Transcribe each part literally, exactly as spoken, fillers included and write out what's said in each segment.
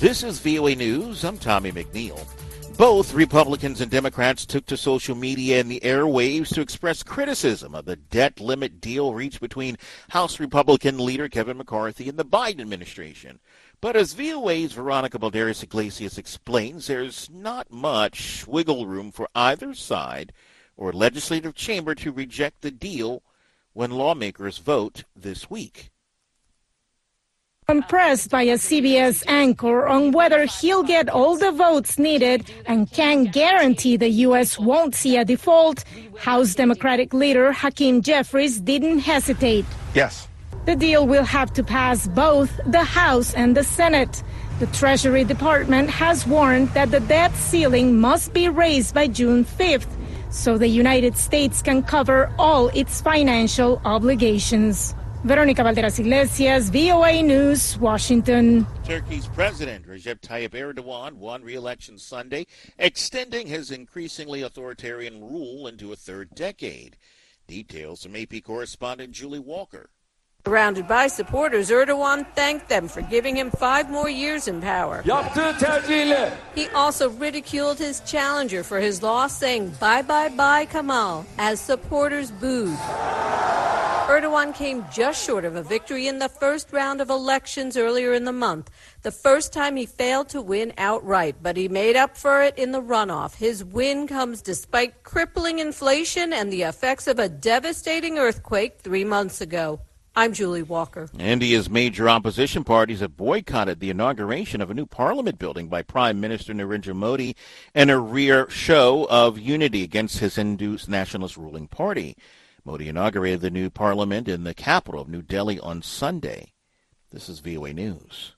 This is V O A News. I'm Tommy McNeil. Both Republicans and Democrats took to social media and the airwaves to express criticism of the debt limit deal reached between House Republican leader Kevin McCarthy and the Biden administration. But as V O A's Veronica Balderas Iglesias explains, there's not much wiggle room for either side or legislative chamber to reject the deal when lawmakers vote this week. I'm pressed by a C B S anchor on whether he'll get all the votes needed and can guarantee the U S won't see a default, House Democratic leader Hakeem Jeffries didn't hesitate. Yes. The deal will have to pass both the House and the Senate. The Treasury Department has warned that the debt ceiling must be raised by June fifth so the United States can cover all its financial obligations. Veronica Balderas Iglesias, V O A News, Washington. Turkey's President Recep Tayyip Erdogan won re-election Sunday, extending his increasingly authoritarian rule into a third decade. Details from A P correspondent Julie Walker. Surrounded by supporters, Erdogan thanked them for giving him five more years in power. He also ridiculed his challenger for his loss, saying, "Bye, bye, bye, Kemal," as supporters booed. Erdogan came just short of a victory in the first round of elections earlier in the month, the first time he failed to win outright, but he made up for it in the runoff. His win comes despite crippling inflation and the effects of a devastating earthquake three months ago. I'm Julie Walker. India's major opposition parties have boycotted the inauguration of a new parliament building by Prime Minister Narendra Modi in a rare show of unity against his Hindu nationalist ruling party. Modi inaugurated the new parliament in the capital of New Delhi on Sunday. This is V O A News.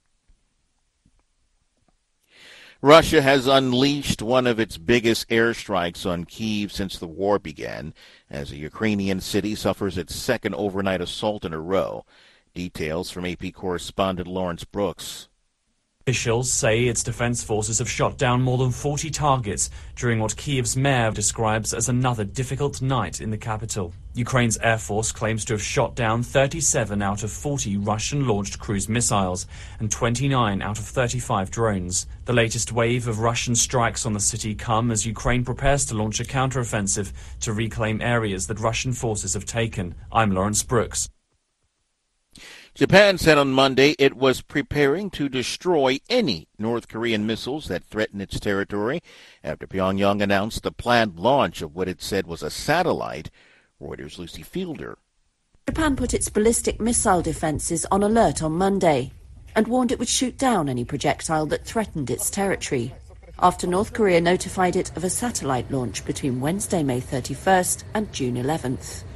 Russia has unleashed one of its biggest airstrikes on Kyiv since the war began, as a Ukrainian city suffers its second overnight assault in a row. Details from A P correspondent Lawrence Brooks. Officials say its defense forces have shot down more than forty targets during what Kyiv's mayor describes as another difficult night in the capital. Ukraine's Air Force claims to have shot down thirty-seven out of forty Russian-launched cruise missiles and twenty-nine out of thirty-five drones. The latest wave of Russian strikes on the city come as Ukraine prepares to launch a counteroffensive to reclaim areas that Russian forces have taken. I'm Lawrence Brooks. Japan said on Monday it was preparing to destroy any North Korean missiles that threaten its territory after Pyongyang announced the planned launch of what it said was a satellite. Reuters' Lucy Fielder. Japan put its ballistic missile defenses on alert on Monday and warned it would shoot down any projectile that threatened its territory, after North Korea notified it of a satellite launch between Wednesday, May thirty-first and June eleventh.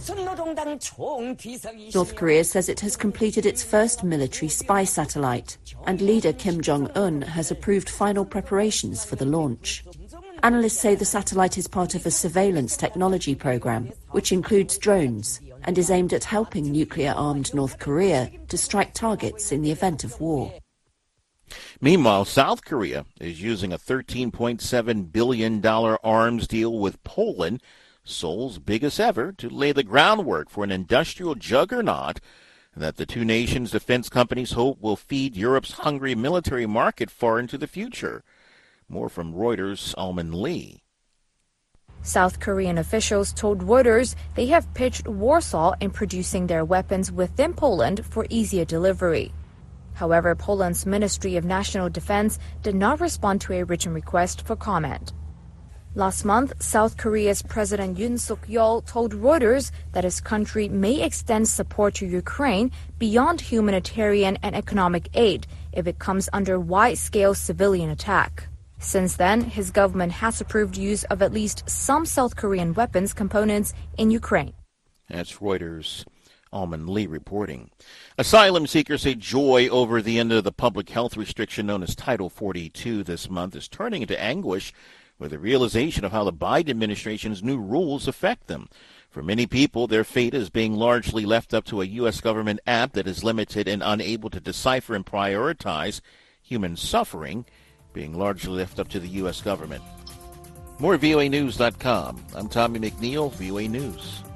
North Korea says it has completed its first military spy satellite, and leader Kim Jong-un has approved final preparations for the launch. Analysts say the satellite is part of a surveillance technology program, which includes drones, and is aimed at helping nuclear-armed North Korea to strike targets in the event of war. Meanwhile, South Korea is using a thirteen point seven billion dollars arms deal with Poland, Seoul's biggest ever, to lay the groundwork for an industrial juggernaut that the two nations' defense companies hope will feed Europe's hungry military market far into the future. More from Reuters' Alman Lee. South Korean officials told Reuters they have pitched Warsaw in producing their weapons within Poland for easier delivery. However, Poland's Ministry of National Defense did not respond to a written request for comment. Last month, South Korea's President Yoon Suk-yeol told Reuters that his country may extend support to Ukraine beyond humanitarian and economic aid if it comes under wide-scale civilian attack. Since then, his government has approved use of at least some South Korean weapons components in Ukraine. That's Reuters' Alman Lee reporting. Asylum seekers say joy over the end of the public health restriction known as Title forty-two this month is turning into anguish with the realization of how the Biden administration's new rules affect them. For many people, their fate is being largely left up to a U S government app that is limited and unable to decipher and prioritize human suffering, being largely left up to the U S government. More V O A News dot com. I'm Tommy McNeil, V O A News.